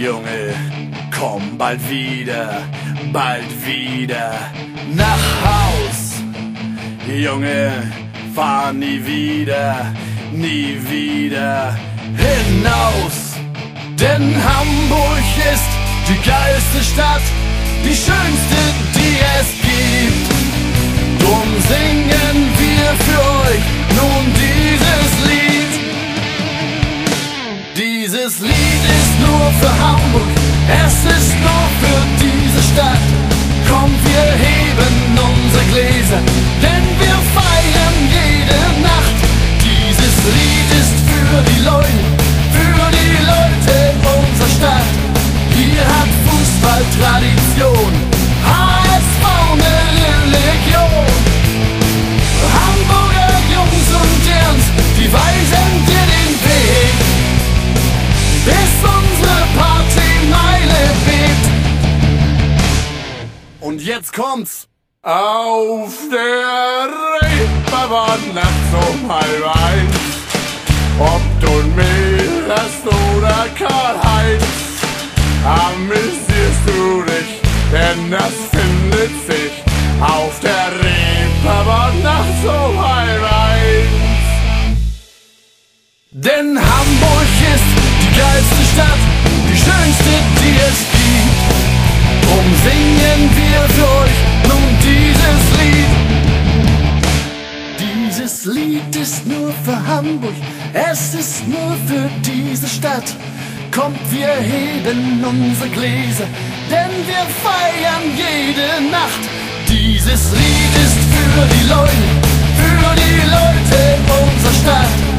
Junge, komm bald wieder nach Haus. Junge, fahr nie wieder hinaus. Denn Hamburg ist die geilste Stadt, die schönste, die es gibt. Drum singen wir für euch nun dieses Lied. Dieses Lied ist nur für Hamburg, es ist nur für diese Stadt. Kommt, wir heben unsere Gläser, denn wir feiern jede Nacht. Dieses Lied ist für die Leute unserer Stadt. Hier hat Fußball Tradition, HSV eine Religion. Hamburger Jungs und Dirns, die weisen dir den Weg, bis unsere Partymeile bebt. Und jetzt kommt's. Auf der Reeperbahn nachts um 1:30. Ob du Mehl hast oder Karl-Heinz, amüsierst du dich, denn das findet sich auf der Reeperbahn nachts um 1:30. Denn Hamburg ist die geilste Stadt, die schönste, die es gibt. Drum singen wir für euch nun dieses Lied. Dieses Lied ist nur für Hamburg, es ist nur für diese Stadt. Kommt, wir heben unsere Gläser, denn wir feiern jede Nacht. Dieses Lied ist für die Leute unserer Stadt.